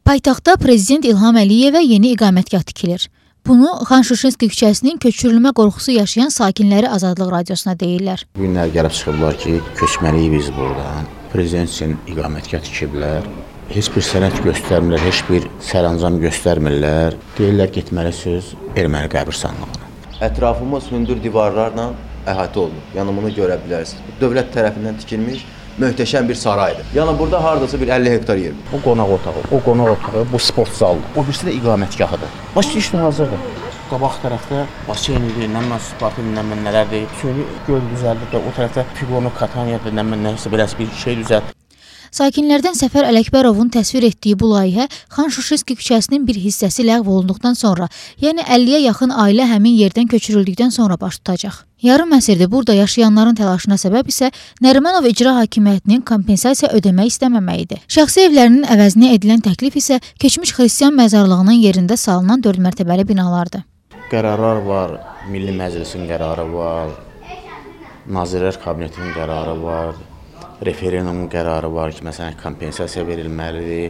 Paytaxtda Prezident İlham Əliyevə yeni iqamətgah tikilir. Bunu Xan Şuşinski küçəsinin köçürülmə qorxusu yaşayan sakinləri Azadlıq radiosuna deyirlər. Bu günlər gəlib çıxıblar ki, köçməliyik biz buradan. Prezident üçün iqamətgah tikiblər. Heç bir sənət göstərmirlər, heç bir sərəncam göstərmirlər. Deyirlər getməlisiniz erməni qəbirstanlığına. Ətrafımız hündür divarlarla əhatə olunub. Yəni bunu görə bilərsiniz. Dövlət tərəfindən tikilmiş möhtəşəm bir saraydır. Yəni burada hardasa bir 50 hektar yer. Bu qonaq otağı, bu sport zalı. O birisi də iqamətgahıdır. Başı işlə hazırdır. Qabaq tərəfdə baseynidir, nəmən sportun, nəmən nələrdir. Şöyle göl düzəldir də, o tərəfdə figurnu Kataniyadır, nəmən nəsə beləsi bir şey düzəldir. Sakinlərdən Səfər Ələkbərovun təsvir etdiyi bu layihə Xan Şuşinski küçəsinin bir hissəsi ləğv olunduqdan sonra, yəni 50-yə yaxın ailə həmin yerdən köçürüldükdən sonra baş tutacaq. Yarım əsrdir burada yaşayanların təlaşına səbəb isə Nərimanov İcra Hakimiyyətinin kompensasiya ödəmək istəməməyidir. Şəxsi evlərinin əvəzinə edilən təklif isə keçmiş xristian məzarlığının yerində salınan 4 mərtəbəli binalardır. Qərarlar var, Milli Məclisin qərarı var, Nazirlər Kabinetinin qərarı var, referendumun qərarı var ki, məsələn, kompensasiya verilməlidir,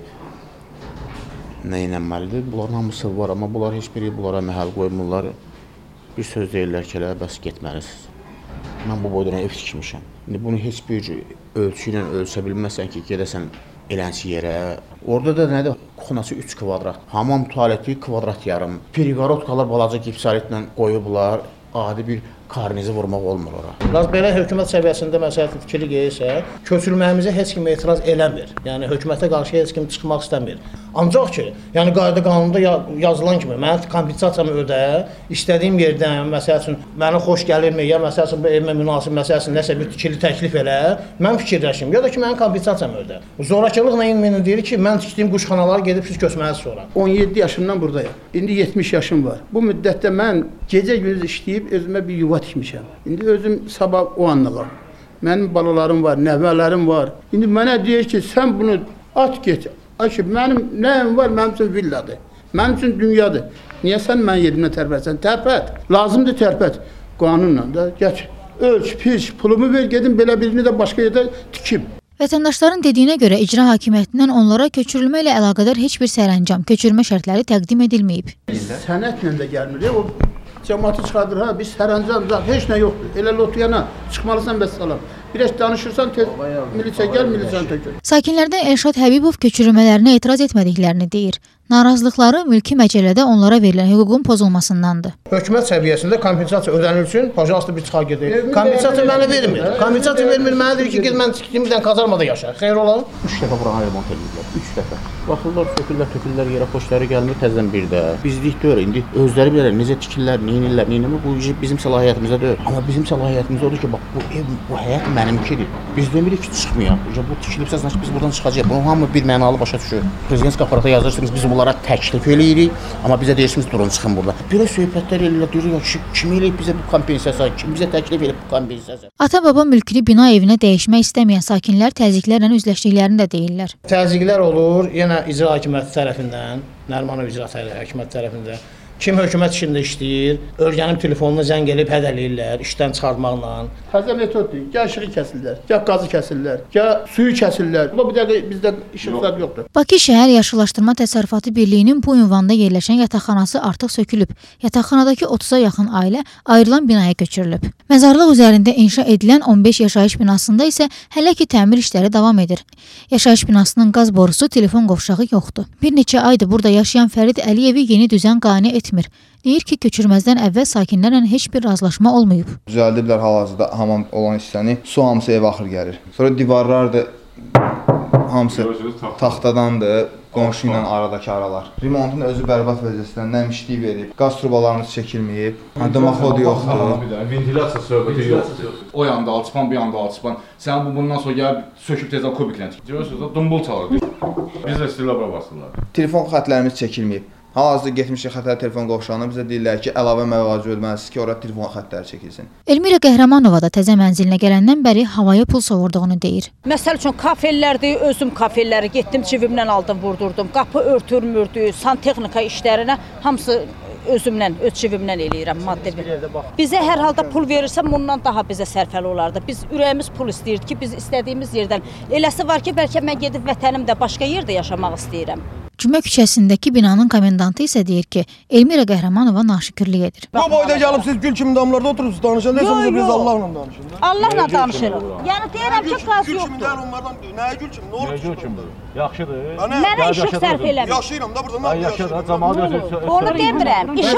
nə inənməlidir. Bunların hamısı var, amma bunlar heç biri bunlara məhəl qoymurlar. Bir söz deyirlər ki, bəs getməlisiniz. Mən bu boydan ev tikmişəm. İndi bunu heç bir ölçü ilə ölçə bilməsən ki, gedəsən elənsi yerə. Orada da nədir? Kuxnası 3 kvadrat, hamam tualeti kvadrat yarım. Periqorodkalar balaca gipsaritlə qoyublar, adi bir karnizi vurmaq olmur ora. Belə hökumət səviyyəsində məsələn fikirli gəlirsə, köçürülməyimizə heç kim etiraz eləmir. Yəni hökumətə qarşı heç kim çıxmaq istəmir. Ancaq ki, yəni qayda qanunda yazılan kimi mən kompensasiyamı ödə, istədiyim yerdən məsəl üçün mənə xoş gəlirmi, ya məsəl üçün bu evimə münasib məsəl üçün nəsə bir tikili təklif elə, mən fikirləşim, ya da ki mənim kompensasiyamı ödə. Zorakılıqla ümumi deyir ki, mən tikdiyim quşxanalara gedib siz köçməlisiniz sonra. 17 yaşımdan buradayım. İndi 70 yaşım var. Bu müddətdə mən gecə-gündüz işləyib özümə bir yuva tikmişəm. İndi özüm sabah o anlığam. Mənim balalarım var, nəvələrim var. İndi mənə deyir ki, sən bunu at get. Aşı, mənim nəyim var, mənim üçün villadır. Mənim üçün dünyadır. Niyə sən mənim yerimə tərpətsən? Tərpət. Lazımdır tərpət. Qanunla da gəç. Ölç, piç, pulumu ver, gedim belə birini də başqa yerdə tikim. Vətəndaşların dediyinə görə İcra Hakimiyyətindən onlara köçürülmə ilə əlaqədar heç bir sərəncam, köçürmə şərtləri təqdim edilməyib. Sənətlə də gəlmir. O cəmaatı çıxardır, ha, biz sərəncam, heç nə yoxdur. Elə lotuyana çıxmalısan bəs salam. Biraz danışırsan, milisiya gəl, milisiyanı tökür. Sakinlərdən Elşad Həbibov köçürülmələrinə etiraz etmədiklərini deyir. Narazılıqları mülki məcəllədə onlara verilən hüququn pozulmasındandır. Hökumət səviyyəsində kompensasiya ödənilsin, pajalstı bir çıxar gedir. Kompensasiya mənə vermir. Kompensasiya vermir, mənə deyir ki, gez mən tikdiyim birdən kazarmada yaşa. Xeyr olar? 3 dəfə buranı remont edirlər, 3 dəfə. Baxırlar, tökürlər yerə, xoşları gəlmir, təzədən bir də. Bizlik deyil, indi özləri bilərlər, necə tikirlər, neynirlər, neynirlər, bu bizim səlahiyyətimizdə deyil. Amma bizim səlahiyyətimiz odur ki, bax, bu ev, bu həyat mənimkidir. Biz demirik ki, çıxmayaq. Bu tikilibsə, biz buradan çıxacağıq. Bunu hamı bir mənalı başa düşür. Prezident aparata yazırsınız, biz bunlara təklif eləyirik, amma bizə deyirsiniz, durun, çıxın burada. Belə söhbətlər eləyirlər, deyirlər ki, kim eləyib bizə bu kompensasiya, kim bizə təklif eləyib bu kompensasiya. Ata-baba mülkünü bina evinə dəyişmək istəməyən sakinlər təzyiqlərlə üzləşdiklərini də deyirlər. Təzyiqlər olur, yenə İcra Hakimiyyəti tərəfindən, Nərimanov İcra Hakimiyyəti tərəfindən. Kim hökumət işində işləyir, örgənin telefonuna zəng edib hədələyirlər, işdən çıxartmaqla. Təzə metoddur. Gəl işığı kəsirlər, gəl qazı kəsirlər, gəl suyu kəsirlər. Bu dəqiqə bizdə işıqlar yoxdur. Bakı Şəhər Yaşıllaşdırma Təsərrüfatı Birliyinin bu ünvanda yerləşən yataqxanası artıq sökülüb. Yataqxanadakı 30-a yaxın ailə ayrılan binaya köçürülüb. Məzarlıq üzərində inşa edilən 15 yaşayış binasında isə hələ ki təmir işləri davam edir. Yaşayış binasının qaz borusu, telefon qovşağı yoxdur. Bir neçə aydır burada yaşayan Fərid Əliyevi yeni düzən qane etmir. Deyir ki, köçürməzdən əvvəl sakinlərlə heç bir razılaşma olmayıb. Düzəldiblər hal-hazırda hamam olan hissəni. Su hamısı evə axır gəlir. Sonra divarlar da hamısı taxtadandır, qonşu ilə aradakı aralar. Remontun özü bərbad vəziyyətdə nəmişlik verib, qaz trubalarımız çəkilməyib, damaxod yoxdur. Ventilasiya söhbəti yoxdur. O yanda alçıpan, bu yanda alçıpan. Sən bundan sonra gəlib söküb tezdən kubiklə çıxır. Görürsünüz, dumbul çalır. Biz də istəyirlər bura basırlar. Telefon xətlərimiz çəkilməyib. Hal-hazırda getmişik xətər telefon qovşağına, bizə deyirlər ki, əlavə məvacib ödəməlisiniz ki, orada telefon xətləri çəkilsin. Elmira Qəhrəmanova da təzə mənzilinə gələndən bəri havaya pul sovurduğunu deyir. Məsəl üçün kafellərdir, özüm kafelləri getdim, cibimdən aldım, vurdurdum. Qapı örtülmürdü, santexnika işlərinə hamısı özümdən, öz cibimdən eləyirəm maddi bir. Bizə hər halda pul verirsə, bundan daha bizə sərfəli olardı. Biz ürəyimiz pul istəyirdik ki, biz istədiyimiz yerdən. Eləsi var ki, bəlkə mən gedib vətənimdə başqa yerdə yaşamaq istəyirəm. Cümə küçəsindəki binanın komendantı isə deyir ki, Elmira Qəhrəmanova naşükürlük edir. Bu boyda gəlib siz gül kimi damlarda oturursunuz, danışanda biz Allahla danışırıq. Allahla danışırıq. Yəni deyirəm ki, qaz yoxdur. Onlardan nəyə gül kimi? Nə olur? Gül kimdir? Yaxşıdır. Mənə işıq sərf eləmir. Yaşayıram da burada. Nə yaşayıram? Cəmaət özü. Onu demirəm. İşıq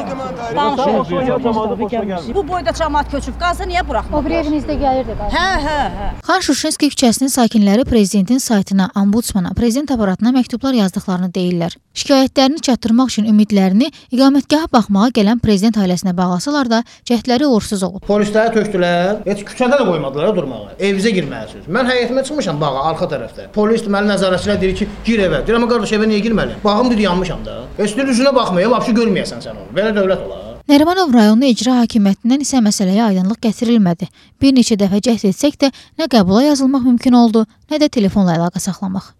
danışır. Bu boyda cəmaət köçüb qazı niyə buraxmır? O bir evinizdə gəlirdi qaz. Hə. Xan Şuşinski küçəsinin sakinləri prezidentin saytına, ombudsmana, prezident aparatına məktublar yazdıqlarını deyirlər. Şikayətlərini çatdırmaq üçün ümidlərini iqamətgaha baxmağa gələn prezident ailəsinə bağlasalar da cəhdləri uğursuz olub. Polisləri tökdülər, heç küçədə də qoymadılar durmağa. Evimizə girməlisiniz. Mən həyətimə çıxmışam bağa, arxa tərəfdə. Polis deməli nəzarətçilər deyir ki, gir evə. Deyirəm qardaş evə niyə girməliyəm? Bağım dedi yanmışam da. Üstünün üzünə baxmayım, vəbşi görməyəsən sən onu. Belə dövlət olar. Nərimanov rayonu icra hakimiyyətindən isə məsələyə aydınlıq gətirilmədi. Bir neçə dəfə cəhd etsək də nə qəbula yazılmaq mümkün oldu, nə də telefonla əlaqə saxlamaq.